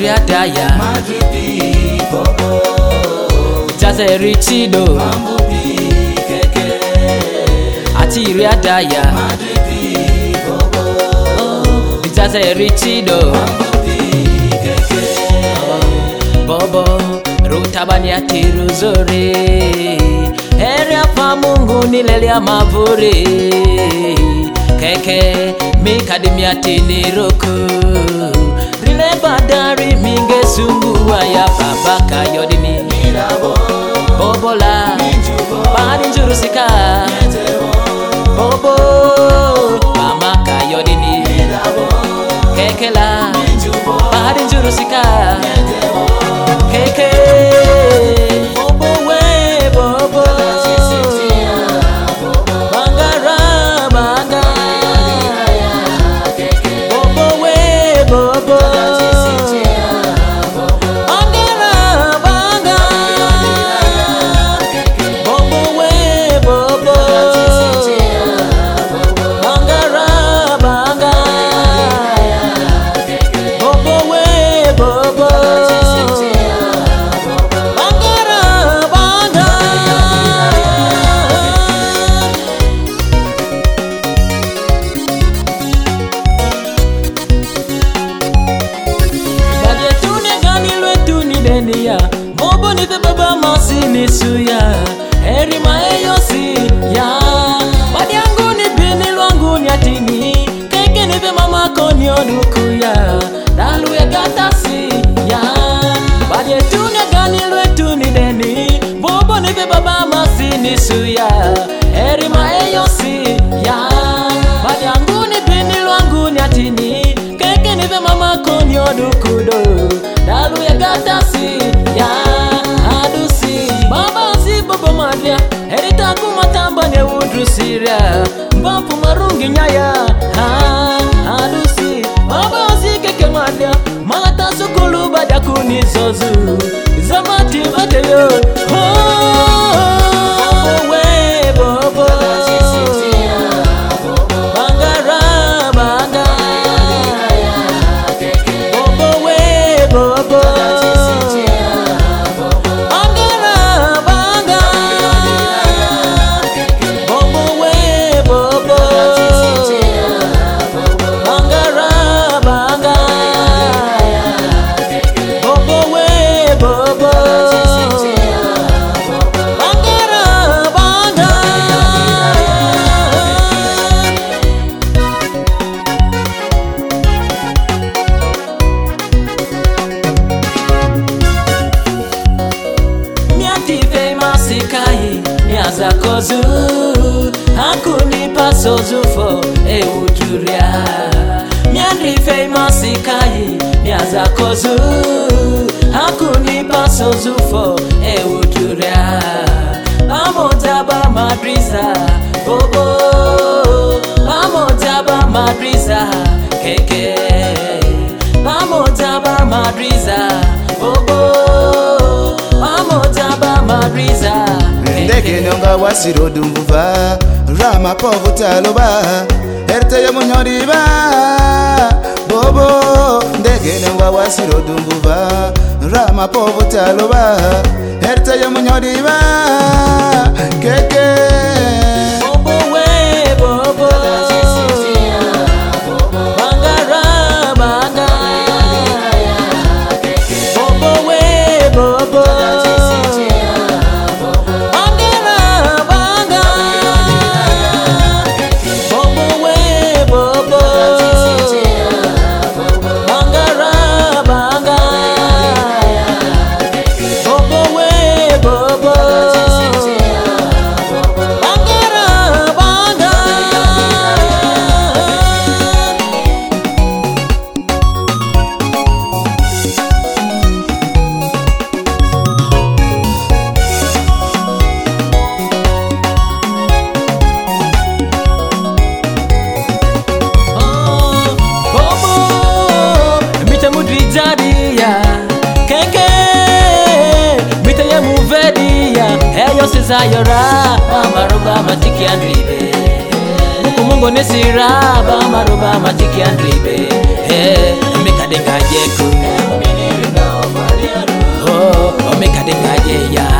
riadaya Madripi bobo Jaze richido Mambupi keke Ati riadaya Madripi bobo Jaze richido Mambupi keke Bobo rutabani atiruzore Heri hapa Mungu nilelia mavuri Keke mikadimi atiniruku Rile badari minge sungua ya babaka yodini Mirabo Bobola Minjubo Badi njurusika Metebo Bobo Mama kayodini Mirabo Kekela Minjubo Badi njurusika Metebo Keke Bobo we Bobo Bangara Banga Bobo we Bobo Bangara Banga Bobo we Bobo Bangara Banga Bobo we Bobo Bobo ni the baba masini suya Eri maeyosi ya Badi yangu ni bini lwangu ni atini Keke ni the mama koni onukuya Dalu ya gatasi ya Badi etunya gani lwetu ni deni Bobo ni the baba masini suya Eri maeyosi ya Badi yangu ni bini lwangu ni atini Keke ni the mama koni onukudo Dalu ya gatasi ya adusi Baba si bobo madria Herita kumatamba ne udru siria Mbapu marungi nyaya adusi Baba si keke madria Malata sukulu bada kuni zozu Zamati vateyo we bobo Bangara banga Bobo we bobo Miaza kozu Hakunipa sozufo Eujuria Miandri famous ikai Miaza kozu Hakunipa sozufo Eujuria Amotaba madriza Bobo Amotaba madriza Keke Amotaba madriza Bobo Amotaba madriza Ndege nyonga wasiro dumbuva Rama povu taloba Erte ya munyoriba Bobo Ndege nyonga wasiro dumbuva Rama povu taloba Erte ya munyoriba Keke Bobo we Bobo Bangara banga Bobo we Bobo Sayora Bamaruba matiki andribe Buku mungo nesira Bamaruba matiki andribe Mika denga jeku Mikadengaje ya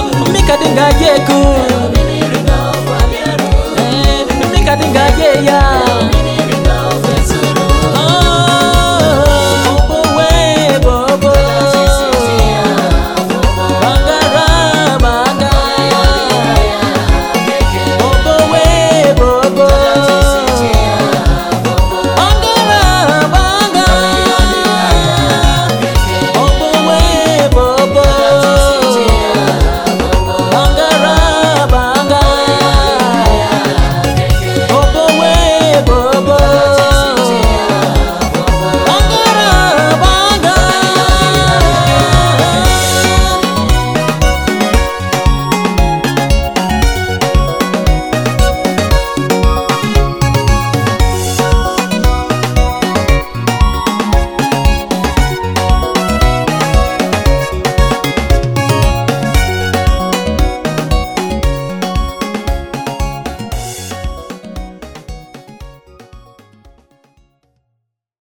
Mikadengaje ku Mikadengaje ya